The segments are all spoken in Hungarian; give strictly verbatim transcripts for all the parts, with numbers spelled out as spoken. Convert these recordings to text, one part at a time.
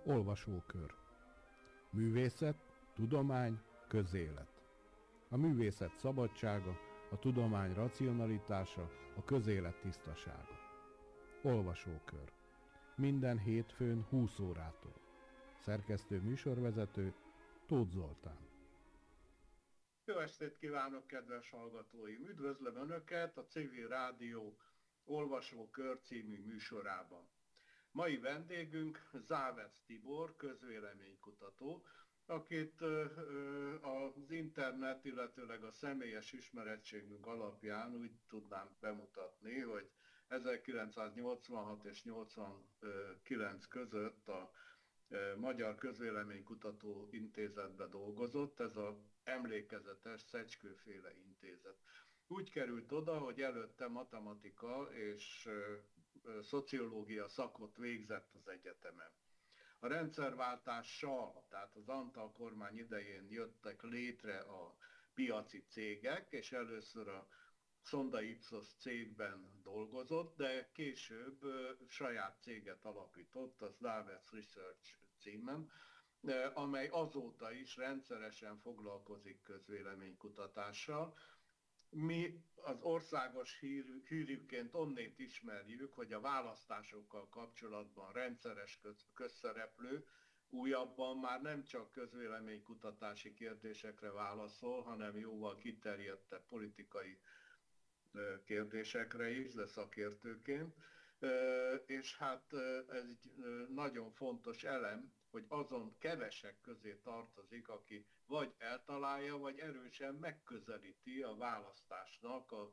Olvasókör. Művészet, tudomány, közélet. A művészet szabadsága, a tudomány racionalitása, a közélet tisztasága. Olvasókör. Minden hétfőn húsz órától. Szerkesztő műsorvezető Tóth Zoltán. Jó estét kívánok, kedves hallgatóim! Üdvözlöm Önöket a Civil Rádió Olvasókör című műsorában. Mai vendégünk Závec Tibor, közvéleménykutató, akit az internet, illetőleg a személyes ismerettségünk alapján úgy tudnám bemutatni, hogy ezerkilencszáznyolcvanhat és nyolcvankilenc között a Magyar Közvéleménykutató Intézetben dolgozott, ez az emlékezetes Szecskő-féle intézet. Úgy került oda, hogy előtte matematika és szociológia szakot végzett az egyetemen. A rendszerváltással, tehát az Antal kormány idején jöttek létre a piaci cégek, és először a Sonda Ipsos cégben dolgozott, de később saját céget alapított, az Závec Research címen, amely azóta is rendszeresen foglalkozik közvéleménykutatással. Mi az országos hírű, hírűként onnét ismerjük, hogy a választásokkal kapcsolatban rendszeres köz, közszereplő, újabban már nem csak közvéleménykutatási kérdésekre válaszol, hanem jóval kiterjedtebb politikai kérdésekre is, de szakértőként. És hát ez egy nagyon fontos elem, hogy azon kevesek közé tartozik, aki vagy eltalálja, vagy erősen megközelíti a választásnak a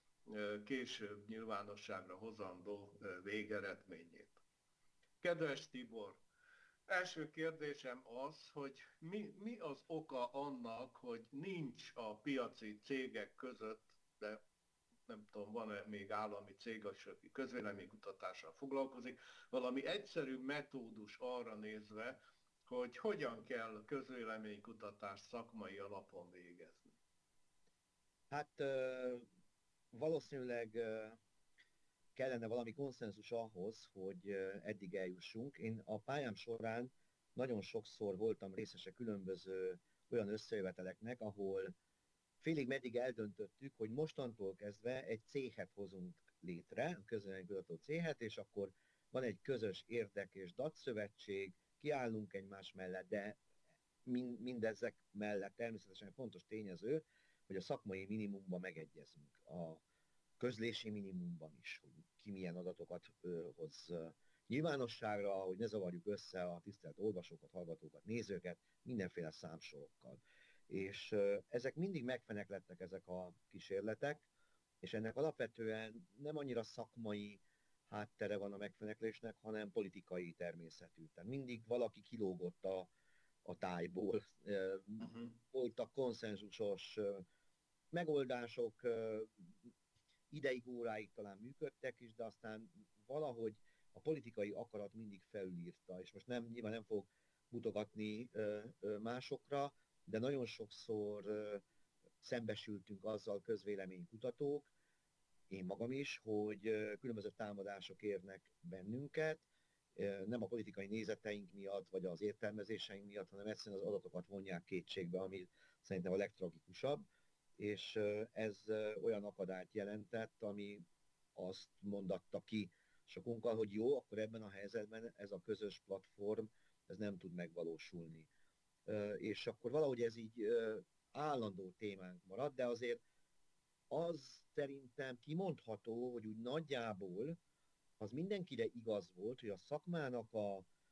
később nyilvánosságra hozandó végeredményét. Kedves Tibor, első kérdésem az, hogy mi, mi az oka annak, hogy nincs a piaci cégek között, de nem tudom, van-e még állami cég, aki közvéleménykutatással foglalkozik, valami egyszerű metódus arra nézve, hogy hogyan kell közvéleménykutatást szakmai alapon végezni. Hát valószínűleg kellene valami konszenzus ahhoz, hogy eddig eljussunk. Én a pályám során nagyon sokszor voltam részese különböző olyan összejöveteleknek, ahol félig meddig eldöntöttük, hogy mostantól kezdve egy céhet hozunk létre, a közvéleménykutató céhet, és akkor van egy közös érdek és datszövetség, kiállunk egymás mellett, de mindezek mellett természetesen fontos tényező, hogy a szakmai minimumban megegyezünk. A közlési minimumban is, hogy ki milyen adatokat hoz nyilvánosságra, hogy ne zavarjuk össze a tisztelt olvasókat, hallgatókat, nézőket mindenféle számsorokkal. És ezek mindig megfeneklettek, ezek a kísérletek, és ennek alapvetően nem annyira szakmai háttere van a megfeneklésnek, hanem politikai természetű. Tehát mindig valaki kilógott a, a tájból. Uh-huh. Voltak konszenzusos megoldások, ideig, óráig talán működtek is, de aztán valahogy a politikai akarat mindig felülírta, és most nem, nyilván nem fog mutogatni másokra, de nagyon sokszor szembesültünk azzal közvéleménykutatók, én magam is, hogy különböző támadások érnek bennünket, nem a politikai nézeteink miatt, vagy az értelmezéseink miatt, hanem egyszerűen az adatokat vonják kétségbe, ami szerintem a legtragikusabb, és ez olyan akadályt jelentett, ami azt mondatta ki sokunkkal, hogy jó, akkor ebben a helyzetben ez a közös platform, ez nem tud megvalósulni. És akkor valahogy ez így állandó témánk marad, de azért az szerintem kimondható, hogy úgy nagyjából az mindenkire igaz volt, hogy a szakmának a,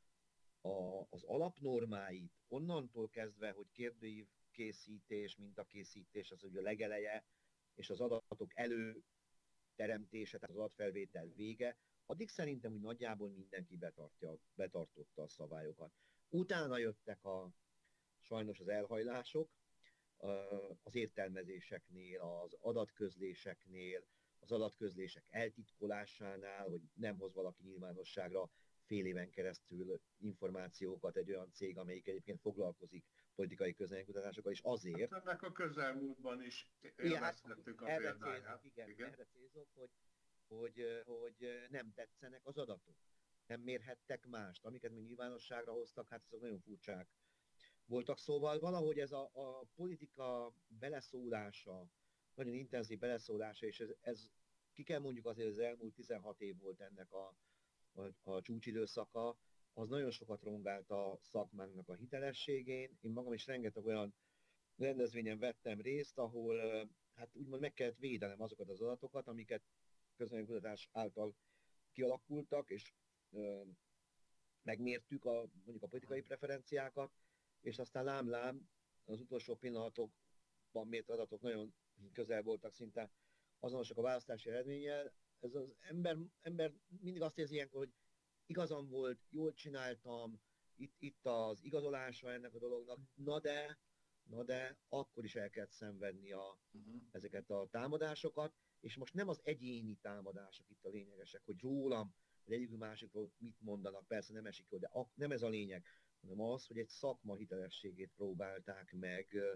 a, az alapnormáit onnantól kezdve, hogy kérdőív készítés, mintakészítés, az ugye a legeleje, és az adatok előteremtése, tehát az adatfelvétel vége, addig szerintem úgy nagyjából mindenki betartja, betartotta a szabályokat. Utána jöttek a sajnos az elhajlások az értelmezéseknél, az adatközléseknél, az adatközlések eltitkolásánál, hogy nem hoz valaki nyilvánosságra fél éven keresztül információkat egy olyan cég, amelyik egyébként foglalkozik politikai közvéleménykutatásokkal, és azért... Hát ennek a közelmúltban is élvezhettük a példáját. Igen, igen, erre célzok, hogy, hogy, hogy nem tetszenek az adatok. nem mérhettek mást. Amiket még nyilvánosságra hoztak, hát azok nagyon furcsák voltak. Szóval valahogy ez a, a politika beleszólása, nagyon intenzív beleszólása, és ez, ez ki kell mondjuk azért, az elmúlt tizenhat év volt ennek a, a, a csúcsidőszaka, az nagyon sokat rongált a szakmánknak a hitelességén. Én magam is rengeteg olyan rendezvényen vettem részt, ahol hát úgymond meg kellett védenem azokat az adatokat, amiket közvéleménykutatás által kialakultak, és ö, megmértük a, mondjuk a politikai preferenciákat, és aztán lám-lám az utolsó pillanatokban mért adatok nagyon közel voltak, szinte azonosak a választási eredménnyel. Ez az ember, ember mindig azt érzi ilyenkor, hogy igazam volt, jól csináltam, itt, itt az igazolása ennek a dolognak, na de, na de akkor is el kellett szenvedni a, uh-huh. ezeket a támadásokat, és most nem az egyéni támadások itt a lényegesek, hogy rólam, vagy egyikünk másikról mit mondanak, persze nem esik jól, de a, nem ez a lényeg, hanem az, hogy egy szakma hitelességét próbálták meg ö,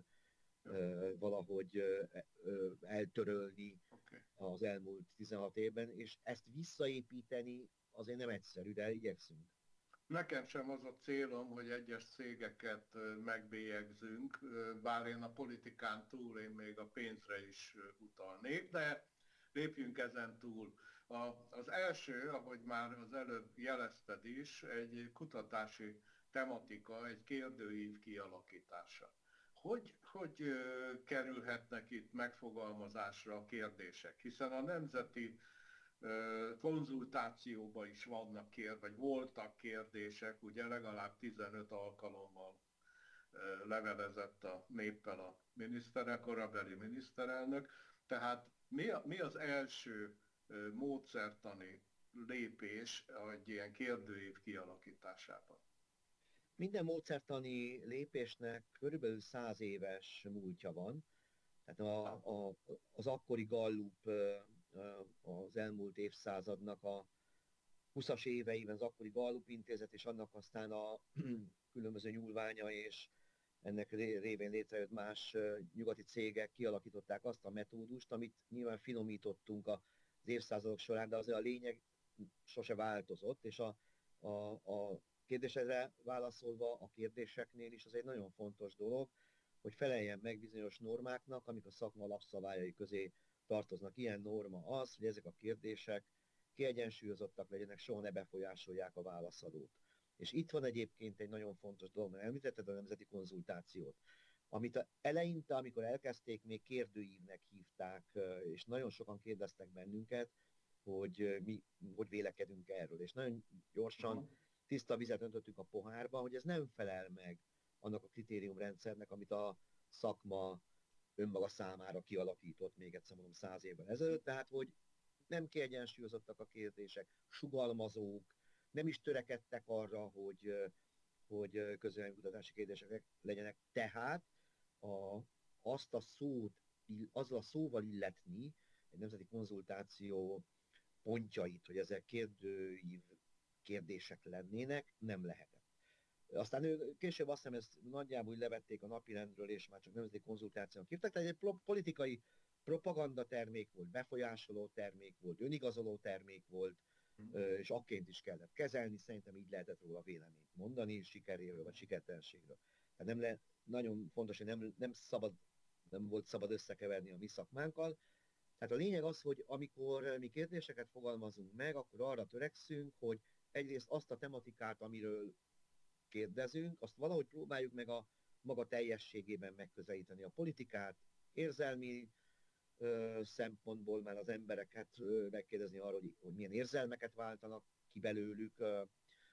ö, valahogy ö, ö, eltörölni okay. az elmúlt tizenhat évben, és ezt visszaépíteni azért nem egyszerű, de igyekszünk. Nekem sem az a célom, hogy egyes cégeket megbélyegzünk, bár én a politikán túl én még a pénzre is utalnék, de lépjünk ezen túl. A, az első, ahogy már az előbb jelezted is, egy kutatási tematika, egy kérdőív kialakítása. Hogy, hogy ö, kerülhetnek itt megfogalmazásra a kérdések? Hiszen a nemzeti ö, konzultációban is vannak kérdések, vagy voltak kérdések, ugye legalább tizenöt alkalommal ö, levelezett a néppel a miniszterelnök, korabeli miniszterelnök. Tehát mi, a, mi az első ö, módszertani lépés egy ilyen kérdőív kialakításában? Minden módszertani lépésnek körülbelül száz éves múltja van. Tehát a, a, az akkori Gallup az elmúlt évszázadnak a huszas éveiben, az akkori Gallup intézet, és annak aztán a különböző nyúlványa, és ennek révén létrejött más nyugati cégek kialakították azt a metódust, amit nyilván finomítottunk az évszázadok során, de azért a lényeg sose változott, és a, a, a kérdésedre válaszolva, a kérdéseknél is az egy nagyon fontos dolog, hogy feleljen meg bizonyos normáknak, amik a szakma alapszabályai közé tartoznak. Ilyen norma az, hogy ezek a kérdések kiegyensúlyozottak legyenek, soha ne befolyásolják a válaszadót. És itt van egyébként egy nagyon fontos dolog, mert említetted a nemzeti konzultációt, amit a eleinte, amikor elkezdték, még kérdőívnek hívták, és nagyon sokan kérdeztek bennünket, hogy mi hogy vélekedünk erről. És nagyon gyorsan uh-huh. tiszta vizet öntöttük a pohárba, hogy ez nem felel meg annak a kritériumrendszernek, amit a szakma önmaga számára kialakított, még egyszer mondom, száz évvel ezelőtt, tehát hogy nem kiegyensúlyozottak a kérdések, sugalmazók, nem is törekedtek arra, hogy, hogy közvéleménykutatási kérdések legyenek. Tehát a, azt a szót, azzal a szóval illetni egy nemzeti konzultáció pontjait, hogy ezek kérdőív kérdések lennének, nem lehetett. Aztán ő később azt hiszem, ezt nagyjából levették a napirendről, és már csak nemzeti konzultációnak hívták, tehát egy politikai propaganda termék volt, befolyásoló termék volt, önigazoló termék volt, mm. és akként is kellett kezelni, szerintem így lehetett róla véleményt mondani, sikeréről vagy sikertelenségről. Tehát nem le, nagyon fontos, hogy nem, nem, szabad, nem volt szabad összekeverni a mi szakmánkkal. Tehát a lényeg az, hogy amikor mi kérdéseket fogalmazunk meg, akkor arra törekszünk, hogy egyrészt azt a tematikát, amiről kérdezünk, azt valahogy próbáljuk meg a maga teljességében megközelíteni. A politikát érzelmi ö, szempontból, már az embereket ö, megkérdezni arról, hogy, hogy milyen érzelmeket váltanak ki belőlük, ö,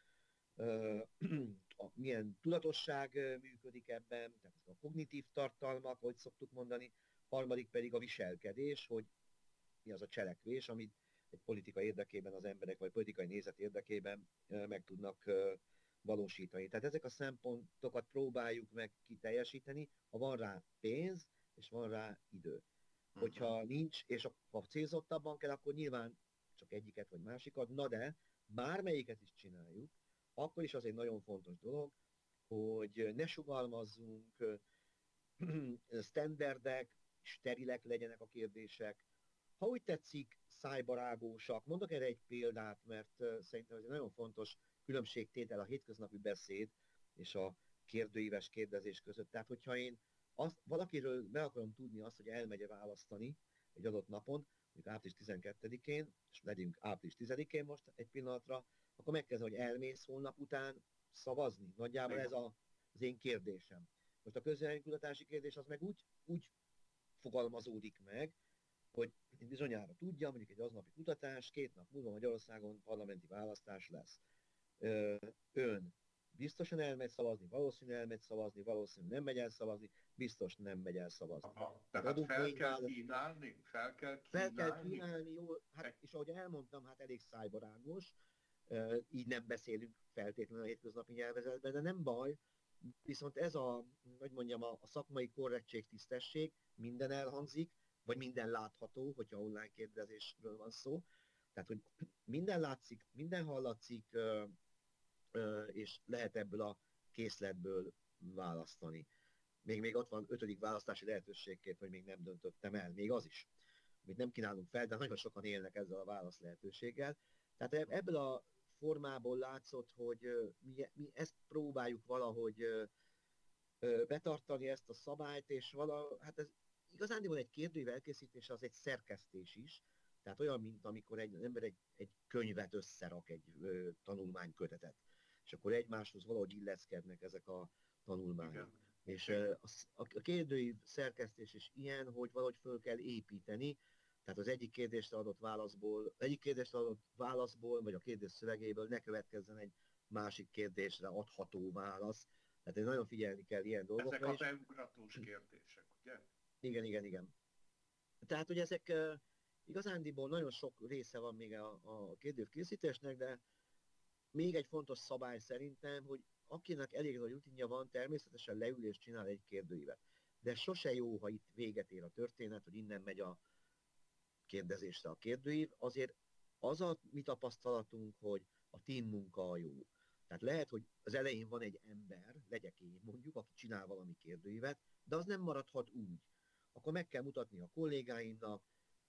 ö, a, milyen tudatosság ö, működik ebben, tehát a kognitív tartalmak, hogy szoktuk mondani, harmadik pedig a viselkedés, hogy mi az a cselekvés, amit egy politika érdekében az emberek, vagy politikai nézet érdekében ö, meg tudnak ö, valósítani. Tehát ezek a szempontokat próbáljuk meg kiteljesíteni, ha van rá pénz, és van rá idő. Hogyha nincs, és ha célzottabban kell, akkor nyilván csak egyiket vagy másikat, na de bármelyiket is csináljuk, akkor is az egy nagyon fontos dolog, hogy ne sugalmazzunk, standardek, sterilek legyenek a kérdések. Ha úgy tetszik, szájbarágósak. Mondok erre egy példát, mert uh, szerintem ez egy nagyon fontos különbségtétel a hétköznapi beszéd és a kérdőíves kérdezés között. Tehát, hogyha én azt, valakiről meg akarom tudni azt, hogy elmegy-e választani egy adott napon, mondjuk április tizenkettedikén, és legyünk április tizedikén most egy pillanatra, akkor megkezdem, hogy elmész holnap után szavazni. Nagyjából ez a, az én kérdésem. Most a közvéleménykutatási kérdés az meg úgy, úgy fogalmazódik meg, hogy bizonyára tudja, mondjuk egy aznapi kutatás, két nap múlva Magyarországon parlamenti választás lesz. Ön biztosan elmegy szavazni, valószínűleg elmegy szavazni, valószínűleg nem megy el szavazni, biztos nem megy el szavazni. Aha, tehát fel kell válasz... kínálni? Fel kell kínálni? Fel kell kínálni, jó, hát, és ahogy elmondtam, hát elég szájbarágos, így nem beszélünk feltétlenül a hétköznapi nyelvezetben, de nem baj, viszont ez a, hogy mondjam, a, a szakmai korrektség, tisztesség, minden elhangzik, vagy minden látható, hogyha online kérdezésről van szó. Tehát, hogy minden látszik, minden hallatszik, és lehet ebből a készletből választani. Még, még ott van ötödik választási lehetőségként, hogy még nem döntöttem el, még az is, amit nem kínálunk fel, de nagyon sokan élnek ezzel a válasz lehetőséggel. Tehát ebből a formából látszott, hogy mi, mi ezt próbáljuk valahogy betartani, ezt a szabályt, és vala, hát ez igazándiból egy kérdőív elkészítése az egy szerkesztés is, tehát olyan, mint amikor egy ember egy, egy könyvet összerak, egy ö, tanulmánykötetet, és akkor egymáshoz valahogy illeszkednek ezek a tanulmányok. Igen. És ö, a, a kérdőív szerkesztés is ilyen, hogy valahogy föl kell építeni, tehát az egyik kérdésre adott válaszból, egyik kérdésre adott válaszból, vagy a kérdés szövegéből ne következzen egy másik kérdésre adható válasz. Tehát nagyon figyelni kell ilyen dolgokra. Ezek a beugratós kérdések, ugye? Igen, igen, igen. Tehát, hogy ezek uh, igazándiból nagyon sok része van még a, a kérdőív készítésnek, de még egy fontos szabály szerintem, hogy akinek elég nagy rutinja van, természetesen leül és csinál egy kérdőívet. De sose jó, ha itt véget ér a történet, hogy innen megy a kérdezésre a kérdőív. Azért az a mi tapasztalatunk, hogy a team munka a jó. Tehát lehet, hogy az elején van egy ember, legyek én mondjuk, aki csinál valami kérdőívet, de az nem maradhat úgy. Akkor meg kell mutatni a kollégáimnak,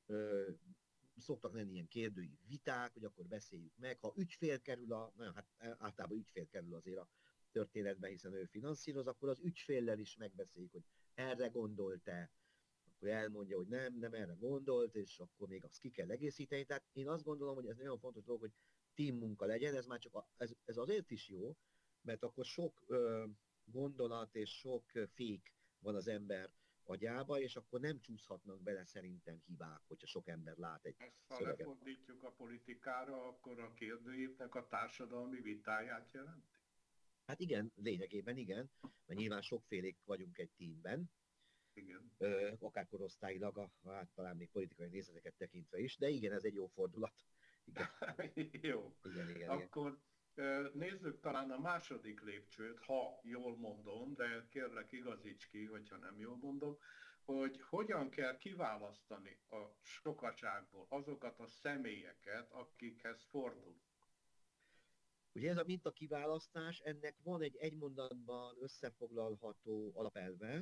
ö, szoktak lenni ilyen kérdői viták, hogy akkor beszéljük meg. Ha ügyfél kerül a, nagyon, hát általában ügyfél kerül azért a történetbe, hiszen ő finanszíroz, akkor az ügyféllel is megbeszéljük, hogy erre gondolt-e, akkor elmondja, hogy nem, nem erre gondolt, és akkor még azt ki kell egészíteni. Tehát én azt gondolom, hogy ez nagyon fontos dolog, hogy team munka legyen, ez már csak a, ez, ez azért is jó, mert akkor sok ö, gondolat és sok fék van az ember agyába, és akkor nem csúszhatnak bele szerintem hibák, hogyha sok ember lát egy Ezt, ha szöveget. Lefordítjuk a politikára, akkor a kérdőívnek a társadalmi vitáját jelenti? Hát igen, lényegében igen, mert nyilván sokfélék vagyunk egy teamben, igen. Ö, akár korosztályilag, hát talán még politikai nézeteket tekintve is, de igen, ez egy jó fordulat. Igen. Jó, igen, igen, akkor igen. Nézzük talán a második lépcsőt, ha jól mondom, de kérlek igazíts ki, hogyha nem jól mondom, hogy hogyan kell kiválasztani a sokaságból azokat a személyeket, akikhez fordulunk. Ugye ez a mintakiválasztás, ennek van egy egymondatban összefoglalható alapelve,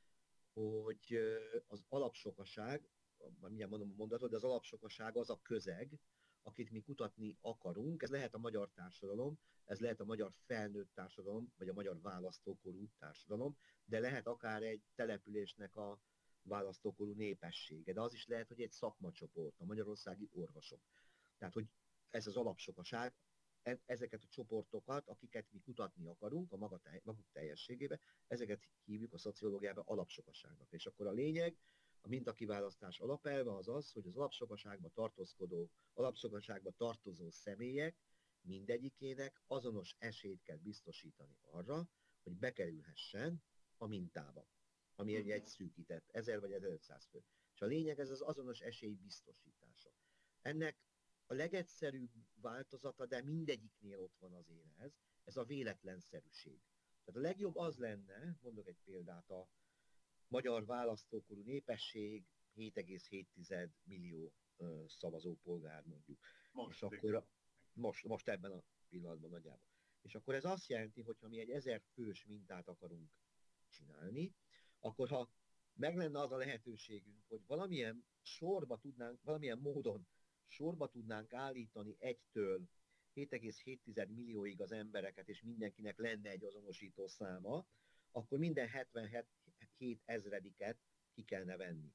hogy az alapsokaság, mindjárt mondom a mondatot, de az alapsokaság az a közeg, akit mi kutatni akarunk. Ez lehet a magyar társadalom, ez lehet a magyar felnőtt társadalom, vagy a magyar választókorú társadalom, de lehet akár egy településnek a választókorú népessége, de az is lehet, hogy egy szakmacsoport, a magyarországi orvosok. Tehát, hogy ez az alapsokaság, ezeket a csoportokat, akiket mi kutatni akarunk a maga telj, maguk teljességében, ezeket hívjuk a szociológiában alapsokaságnak. És akkor a lényeg, a mintakiválasztás alapelve az az, hogy az alapsokaságba tartózkodó, alapsokaságba tartozó személyek mindegyikének azonos esélyt kell biztosítani arra, hogy bekerülhessen a mintába, ami egy, egy szűkített, ezer vagy ezerötszáz fő. És a lényeg ez az azonos esély biztosítása. Ennek a legegyszerűbb változata, de mindegyiknél ott van azért ez, ez a véletlenszerűség. Tehát a legjobb az lenne, mondok egy példát, a magyar választókorú népesség hét egész hét millió uh, szavazópolgár mondjuk. Most, és akkor most, most ebben a pillanatban nagyjából. És akkor ez azt jelenti, hogy ha mi egy ezer fős mintát akarunk csinálni, akkor ha meg lenne az a lehetőségünk, hogy valamilyen sorba tudnánk, valamilyen módon sorba tudnánk állítani egytől hét egész hét millióig az embereket, és mindenkinek lenne egy azonosító száma, akkor minden hetvenhét ezrediket ki kellene venni.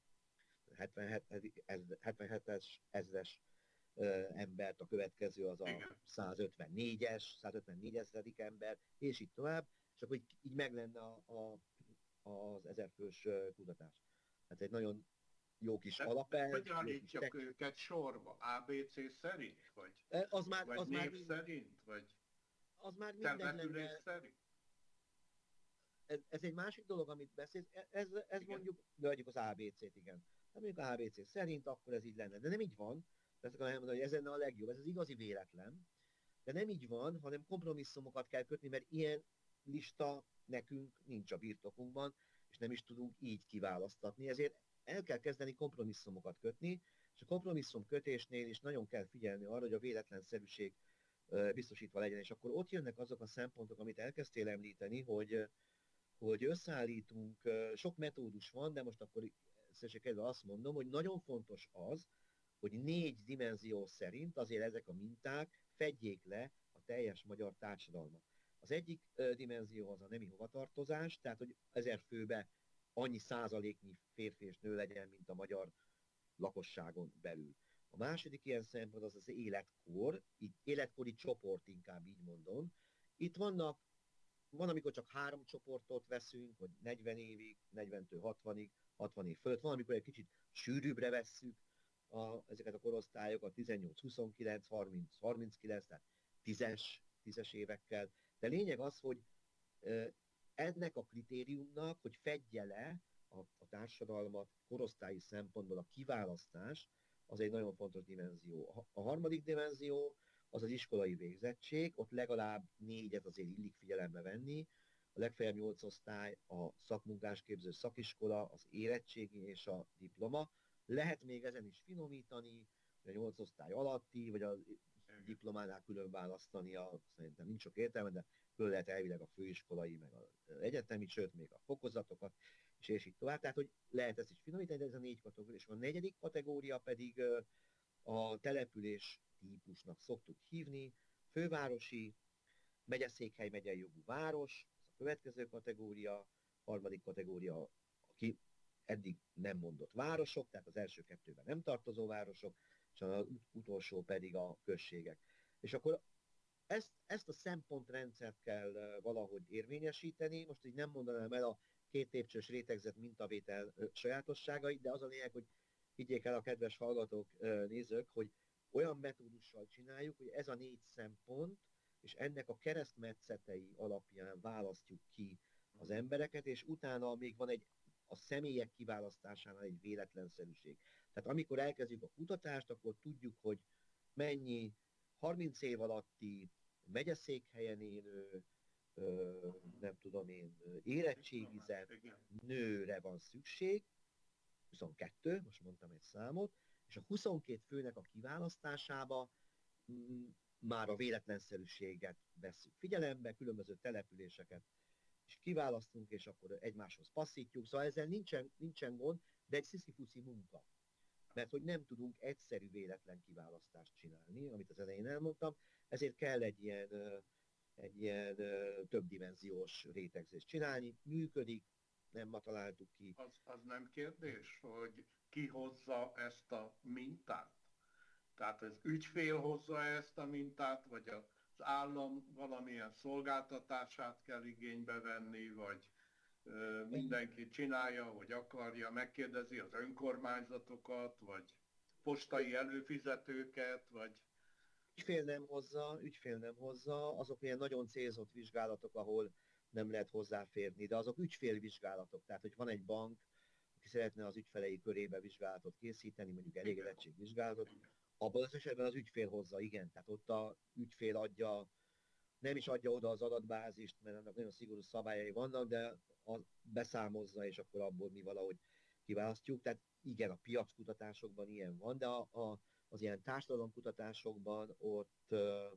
hetvenhetes ezres embert, a következő az a százötvennégyes, százötvennégy ezredik ember, és így tovább, és akkor így, így meg lenne a, a, az ezerfős kutatás. Hát egy nagyon jó kis alapelv. Hogy állítjuk tek... őket sorba? á bé cé szerint? Vagy, az már, vagy az név már szerint? Vagy az már település szerint? Ez, ez egy másik dolog, amit beszélsz, ez, ez mondjuk, de az á bé cét, igen. Ha mondjuk a á bé cé szerint, akkor ez így lenne. De nem így van. Ezt akarom elmondani, hogy ez lenne a legjobb. Ez az igazi véletlen. De nem így van, hanem kompromisszumokat kell kötni, mert ilyen lista nekünk nincs a birtokunkban, és nem is tudunk így kiválasztatni. Ezért el kell kezdeni kompromisszumokat kötni, és a kompromisszum kötésnél is nagyon kell figyelni arra, hogy a véletlenszerűség biztosítva legyen. És akkor ott jönnek azok a szempontok, amit elkezdtél említeni, hogy, hogy összeállítunk, sok metódus van, de most akkor kedve azt mondom, hogy nagyon fontos az, hogy négy dimenzió szerint azért ezek a minták fedjék le a teljes magyar társadalmat. Az egyik ö, dimenzió az a nemi hovatartozás, tehát hogy ezer főbe annyi százaléknyi férfi és nő legyen, mint a magyar lakosságon belül. A második ilyen szempont az az életkor, itt életkori csoport, inkább így mondom. Itt vannak, van, amikor csak három csoportot veszünk, hogy negyven évig, negyventől hatvanig, hatvan év fölött, van, amikor egy kicsit sűrűbbre vesszük a, ezeket a korosztályokat, tizennyolc huszonkilenc, harminc harminckilenc, tehát tízes, tízes évekkel. De lényeg az, hogy ennek a kritériumnak, hogy fedje le a, a társadalmat korosztályi szempontból a kiválasztás, az egy nagyon fontos dimenzió. A harmadik dimenzió az az iskolai végzettség, ott legalább négyet azért illik figyelembe venni, a legfeljebb nyolc osztály, a szakmunkásképző szakiskola, az érettségi és a diploma. Lehet még ezen is finomítani, a nyolc osztály alatti, vagy a diplománál külön választani, a, szerintem nincs sok értelme, de külön lehet elvileg a főiskolai, meg az egyetemi, sőt még a fokozatokat, és, és így tovább. Tehát, hogy lehet ezt is finomítani, de ez a négy kategória. És a negyedik kategória pedig a település típusnak szoktuk hívni, fővárosi, megyeszékhely, megyei jogú város, ez a következő kategória, harmadik kategória, aki eddig nem mondott városok, tehát az első kettőben nem tartozó városok, és az utolsó pedig a községek. És akkor ezt, ezt a szempontrendszert kell valahogy érvényesíteni, most így nem mondanám el a két lépcsős rétegzett mintavétel sajátosságait, de az a lényeg, hogy higgyék el a kedves hallgatók, nézők, hogy olyan metódussal csináljuk, hogy ez a négy szempont, és ennek a keresztmetszetei alapján választjuk ki az embereket, és utána még van egy a személyek kiválasztásánál egy véletlenszerűség. Tehát amikor elkezdjük a kutatást, akkor tudjuk, hogy mennyi harminc év alatti megyeszékhelyen élő, ö, nem tudom én, érettségizett nőre van szükség, huszonkettő, most mondtam egy számot, és a huszonkét főnek a kiválasztásába m- már a véletlenszerűséget vesszük figyelembe, különböző településeket és kiválasztunk, és akkor egymáshoz passzítjuk. Szóval ezzel nincsen, nincsen gond, de egy sziszifuszi munka. Mert hogy nem tudunk egyszerű véletlen kiválasztást csinálni, amit az elején elmondtam, ezért kell egy ilyen, egy ilyen többdimenziós rétegzést csinálni. Működik, nem ma találtuk ki. Az, az nem kérdés, hogy ki hozza ezt a mintát? Tehát az ügyfél hozza ezt a mintát, vagy az állam valamilyen szolgáltatását kell igénybe venni, vagy ö, mindenki csinálja, hogy akarja, megkérdezi az önkormányzatokat, vagy postai előfizetőket, vagy... Ügyfél nem hozza, ügyfél nem hozza, azok ilyen nagyon célzott vizsgálatok, ahol nem lehet hozzáférni, de azok ügyfélvizsgálatok, tehát hogy van egy bank, aki szeretne az ügyfelei körébe vizsgálatot készíteni, mondjuk elégedettségvizsgálatot, abban az esetben az ügyfél hozza, igen, tehát ott a ügyfél adja, nem is adja oda az adatbázist, mert annak nagyon szigorú szabályai vannak, de az beszámozza, és akkor abból mi valahogy kiválasztjuk. Tehát igen, a piackutatásokban ilyen van, de a, a, az ilyen társadalomkutatásokban ott,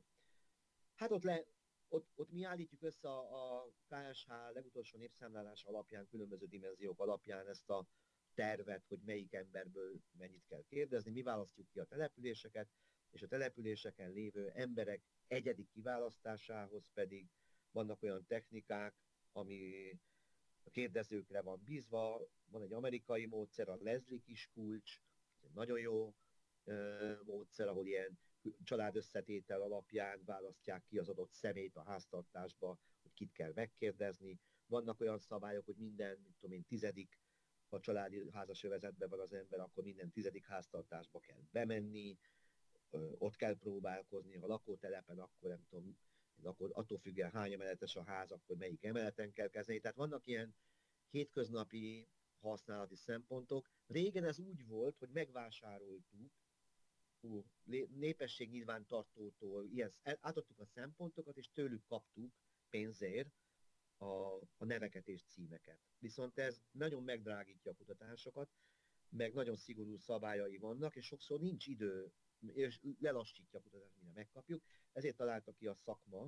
hát ott, le, ott, ott mi állítjuk össze a, a ká es há legutolsó népszámlálás alapján, különböző dimenziók alapján ezt a tervet, hogy melyik emberből mennyit kell kérdezni, mi választjuk ki a településeket, és a településeken lévő emberek egyedi kiválasztásához pedig vannak olyan technikák, ami a kérdezőkre van bízva, van egy amerikai módszer, a Leslie kis kulcs, ez egy nagyon jó ö, módszer, ahol ilyen családösszetétel alapján választják ki az adott személyt a háztartásba, hogy kit kell megkérdezni. Vannak olyan szabályok, hogy minden, mit tudom én, tizedik, ha családi házasövezetben van az ember, akkor minden tizedik háztartásba kell bemenni, ott kell próbálkozni, ha lakótelepen, akkor nem tudom, akkor attól függően hány emeletes a ház, akkor melyik emeleten kell kezdeni. Tehát vannak ilyen hétköznapi használati szempontok. Régen ez úgy volt, hogy megvásároltuk hú, népességnyilvántartótól, ilyen, átadtuk a szempontokat, és tőlük kaptuk pénzért a, a neveket és címeket. Viszont ez nagyon megdrágítja a kutatásokat, meg nagyon szigorú szabályai vannak, és sokszor nincs idő, és lelassítja a kutatást, mire megkapjuk. Ezért találta ki a szakma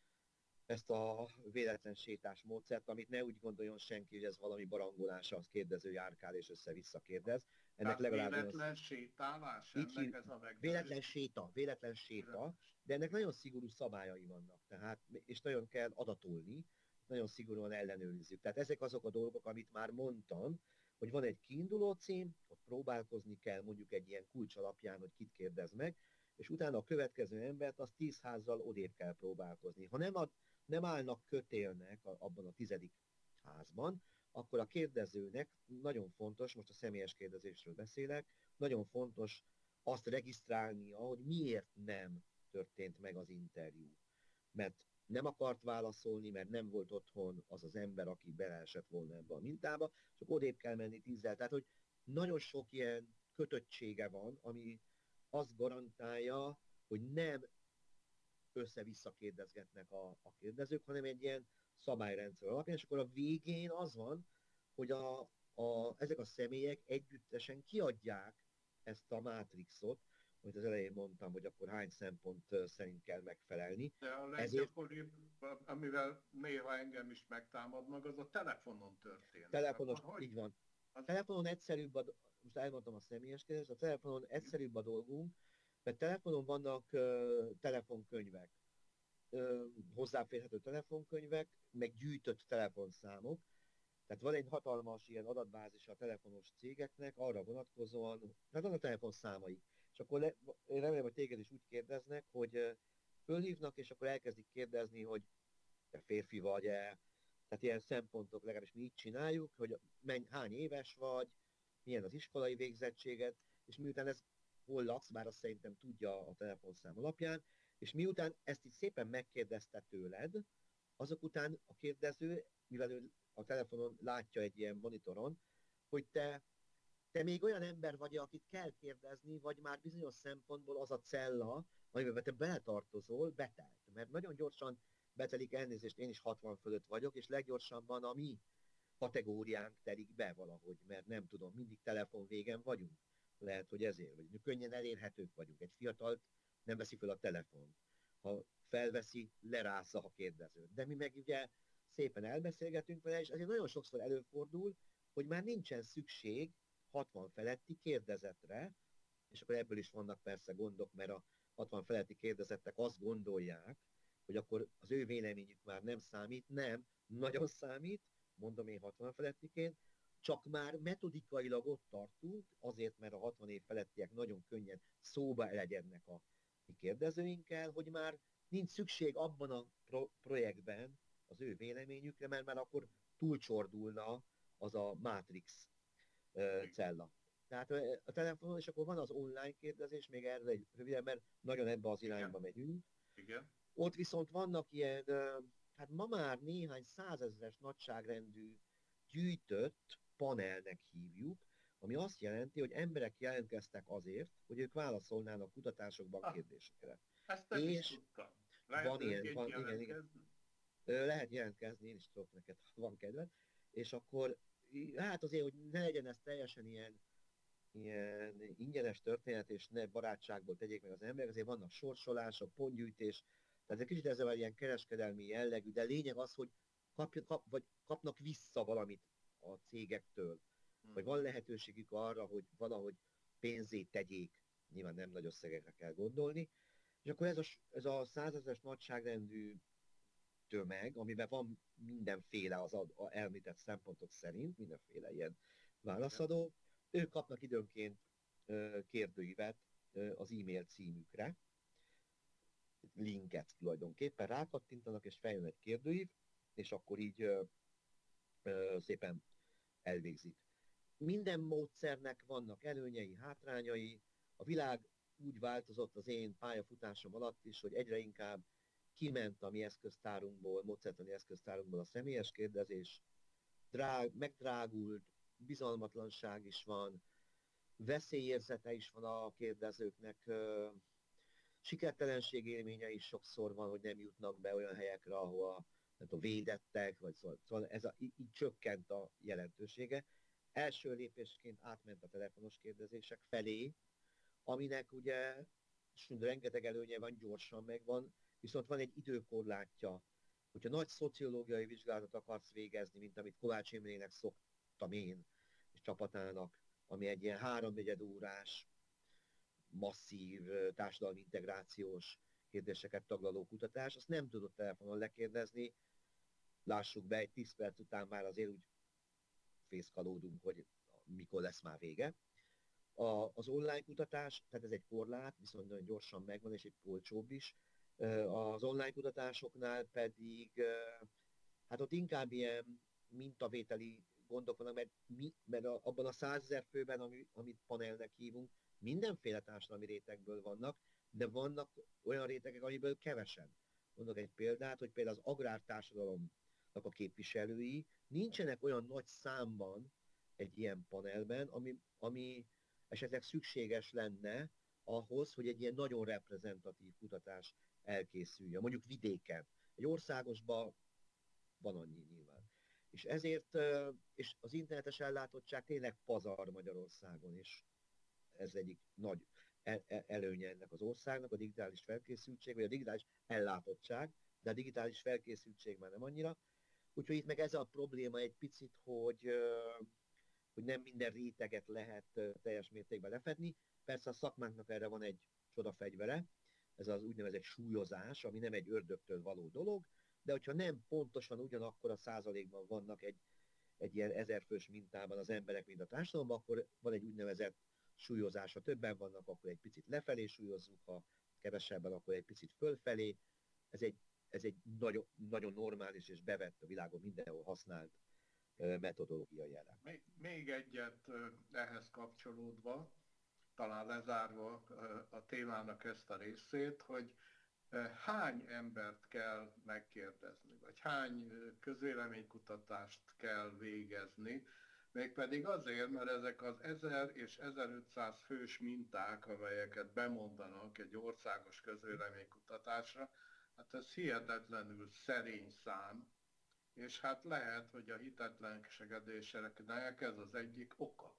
ezt a véletlen sétás módszert, amit ne úgy gondoljon senki, hogy ez valami barangolása, az kérdező járkál és össze-vissza kérdez. Ennek legalább véletlen az... sétálás? Ennek így, ez a véletlen séta, véletlen séta, de ennek nagyon szigorú szabályai vannak, tehát, és nagyon kell adatolni, nagyon szigorúan ellenőrizzük. Tehát ezek azok a dolgok, amit már mondtam, hogy van egy kiinduló cím, ott próbálkozni kell mondjuk egy ilyen kulcs alapján, hogy kit kérdez meg, és utána a következő embert az tíz házzal odébb kell próbálkozni. Ha nem, ad, nem állnak kötélnek a, abban a tizedik házban, akkor a kérdezőnek nagyon fontos, most a személyes kérdezésről beszélek, nagyon fontos azt regisztrálnia, hogy miért nem történt meg az interjú. Mert nem akart válaszolni, mert nem volt otthon az az ember, aki beleesett volna ebbe a mintába, csak odébb kell menni tízzel. Tehát, hogy nagyon sok ilyen kötöttsége van, ami azt garantálja, hogy nem össze-vissza kérdezgetnek a, a kérdezők, hanem egy ilyen szabályrendszer alapján, és akkor a végén az van, hogy a, a, ezek a személyek együttesen kiadják ezt a mátrixot, amit az elején mondtam, hogy akkor hány szempont szerint kell megfelelni. De a leggyakoribb, ezért... amivel néha engem is megtámadnak, az a telefonon történik. Telefonos, akkor, így van. A telefonon egyszerűbb, a, most elmondtam a személyes kérdést, a telefonon egyszerűbb a dolgunk, mert telefonon vannak uh, telefonkönyvek, uh, hozzáférhető telefonkönyvek, meg gyűjtött telefonszámok. Tehát van egy hatalmas ilyen adatbázis a telefonos cégeknek arra vonatkozóan, tehát van a telefonszámaik. És akkor le, én remélem, hogy téged is úgy kérdeznek, hogy uh, fölhívnak, és akkor elkezdik kérdezni, hogy te férfi vagy-e. Tehát ilyen szempontok, legalábbis mi így csináljuk, hogy menny, hány éves vagy, milyen az iskolai végzettséged, és miután ez hol laksz, bár azt szerintem tudja a telefonszám alapján, és miután ezt így szépen megkérdezte tőled, azok után a kérdező, mivel ő a telefonon látja egy ilyen monitoron, hogy te, te még olyan ember vagy, akit kell kérdezni, vagy már bizonyos szempontból az a cella, amiben te beletartozol, betelt. Mert nagyon gyorsan betelik, elnézést, én is hatvan fölött vagyok, és leggyorsabban a mi kategóriánk telik be valahogy, mert nem tudom, mindig telefon végen vagyunk. Lehet, hogy ezért, vagy könnyen elérhetők vagyunk. Egy fiatalt nem veszi fel a telefon. Ha felveszi, lerázza a kérdezőt. De mi meg ugye szépen elbeszélgetünk vele, és azért nagyon sokszor előfordul, hogy már nincsen szükség hatvan feletti kérdezetre, és akkor ebből is vannak persze gondok, mert a hatvan feletti kérdezettek azt gondolják, hogy akkor az ő véleményük már nem számít, nem, nagyon számít, mondom én hatvan felettiként, csak már metodikailag ott tartunk, azért, mert a hatvan év felettiek nagyon könnyen szóba elegyednek a mi kérdezőinkkel, hogy már nincs szükség abban a pro- projektben az ő véleményükre, mert már akkor túlcsordulna az a Matrix uh, cella. Tehát uh, a telefonon, és akkor van az online kérdezés, még erre egy röviden, mert nagyon ebbe az irányba megyünk. Igen. Ott viszont vannak ilyen, uh, hát ma már néhány százezres nagyságrendű gyűjtött panelnek hívjuk, ami azt jelenti, hogy emberek jelentkeztek azért, hogy ők válaszolnának kutatásokban ah, kérdésekre. Ezt nem és is tudtam. Lehet, van ilyen, van, igen, igen. Lehet jelentkezni, én is tudok neked, van kedved. És akkor, hát azért, hogy ne legyen ez teljesen ilyen, ilyen ingyenes történet, és ne barátságból tegyék meg az emberek, azért vannak sorsolások, pontgyűjtés, tehát egy kicsit ezzel ilyen kereskedelmi jellegű, de lényeg az, hogy kap, kap, vagy kapnak vissza valamit a cégektől. vagy van lehetőségük arra, hogy valahogy pénzét tegyék, nyilván nem nagy összegekre kell gondolni, és akkor ez a, ez a százezres nagyságrendű tömeg, amiben van mindenféle az ad, a elmített szempontok szerint, mindenféle ilyen válaszadó, ők kapnak időnként ö, kérdőívet ö, az e-mail címükre, linket tulajdonképpen, rákattintanak, és feljön egy kérdőív, és akkor így ö, ö, szépen elvégzik. Minden módszernek vannak előnyei, hátrányai, a világ úgy változott az én pályafutásom alatt is, hogy egyre inkább kiment a mi eszköztárunkból, módszertani eszköztárunkból a személyes kérdezés, drág, megdrágult, bizalmatlanság is van, veszélyérzete is van a kérdezőknek, sikertelenség élménye is sokszor van, hogy nem jutnak be olyan helyekre, ahol a védettek, vagy szóval, szóval ez a, így, így csökkent a jelentősége. Első lépésként átment a telefonos kérdezések felé, aminek ugye rengeteg előnye van, gyorsan megvan, viszont van egy időkorlátja. Hogyha nagy szociológiai vizsgálatot akarsz végezni, mint amit Kovács Imrének szoktam én, és csapatának, ami egy ilyen háromnegyed órás, masszív társadalmi integrációs kérdéseket taglaló kutatás, azt nem tudott telefonon lekérdezni. Lássuk be, egy tíz perc után már azért úgy fészkalódunk, hogy mikor lesz már vége. A, az online kutatás, tehát ez egy korlát, viszont nagyon gyorsan megvan, és egy olcsóbb is. Az online kutatásoknál pedig, hát ott inkább ilyen mintavételi gondok vannak, mert, mi, mert abban a százezer főben, ami, amit panelnek hívunk, mindenféle társadalmi rétegből vannak, de vannak olyan rétegek, amiből kevesen. Mondok egy példát, hogy például az agrártársadalomnak a képviselői nincsenek olyan nagy számban egy ilyen panelben, ami, ami esetleg szükséges lenne ahhoz, hogy egy ilyen nagyon reprezentatív kutatás elkészüljön. Mondjuk vidéken. Egy országosban van annyi nyilván. És ezért, és az internetes ellátottság tényleg pazar Magyarországon, és ez egyik nagy előnye ennek az országnak, a digitális felkészültség, vagy a digitális ellátottság, de a digitális felkészültség már nem annyira. Úgyhogy itt meg ez a probléma egy picit, hogy, hogy nem minden réteget lehet teljes mértékben lefedni. Persze a szakmánknak erre van egy csodafegyvere, ez az úgynevezett súlyozás, ami nem egy ördögtől való dolog, de hogyha nem pontosan ugyanakkor a százalékban vannak egy, egy ilyen ezerfős mintában az emberek, mint a társadalomban, akkor van egy úgynevezett súlyozás. Ha többen vannak, akkor egy picit lefelé súlyozzuk, ha kevesebben, akkor egy picit fölfelé. Ez egy, ez egy nagyon, nagyon normális és bevett, a világon mindenhol használt metodológiai elem. Még, még egyet ehhez kapcsolódva, talán lezárva a témának ezt a részét, hogy hány embert kell megkérdezni, vagy hány közvéleménykutatást kell végezni, mégpedig azért, mert ezek az ezer és ezerötszáz fős minták, amelyeket bemondanak egy országos közvéleménykutatásra, hát ez hihetetlenül szerény szám, és hát lehet, hogy a hitetlenségedéseknek ez az egyik oka.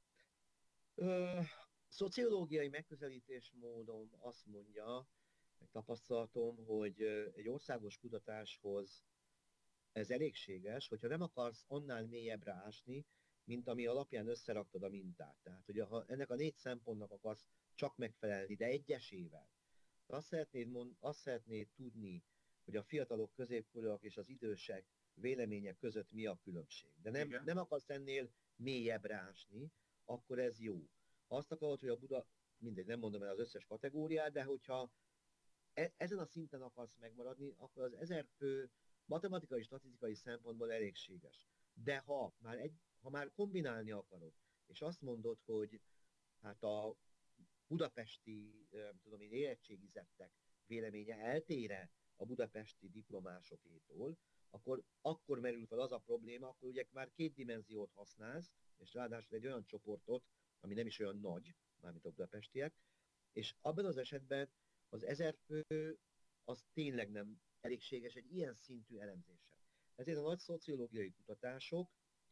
Ö, szociológiai megközelítésmódom azt mondja, meg tapasztalatom, hogy egy országos kutatáshoz ez elégséges, hogyha nem akarsz annál mélyebbre ásni, mint ami alapján összeraktad a mintát. Tehát, hogy ha ennek a négy szempontnak akarsz csak megfelelni, de egyesével, azt szeretnéd, mond, azt szeretnéd tudni, hogy a fiatalok, középkorúak és az idősek vélemények között mi a különbség. De nem, nem akarsz ennél mélyebbre ásni, akkor ez jó. Ha azt akarod, hogy a Buda, mindegy, nem mondom el az összes kategóriát, de hogyha e, ezen a szinten akarsz megmaradni, akkor az ezer fő matematikai, statisztikai szempontból elégséges. De ha már, egy, ha már kombinálni akarod, és azt mondod, hogy hát a budapesti, nem tudom én, érettségizettek véleménye eltére a budapesti diplomásokétól, akkor, akkor merül fel az a probléma, akkor ugye már két dimenziót használsz, és ráadásul egy olyan csoportot, ami nem is olyan nagy, mármint a budapestiek, és abban az esetben az ezer fő az tényleg nem elégséges egy ilyen szintű elemzéssel. Ezért a nagy szociológiai kutatások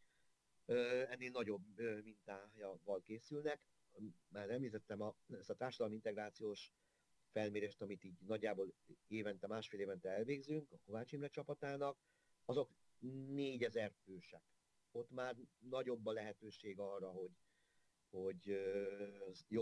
ennél nagyobb mintájával készülnek. Már említettem a, ezt a társadalmi integrációs felmérést, amit így nagyjából évente, másfél évente elvégzünk a Kovács Imre csapatának, azok négyezer fősek. ott már nagyobb a lehetőség arra, hogy, hogy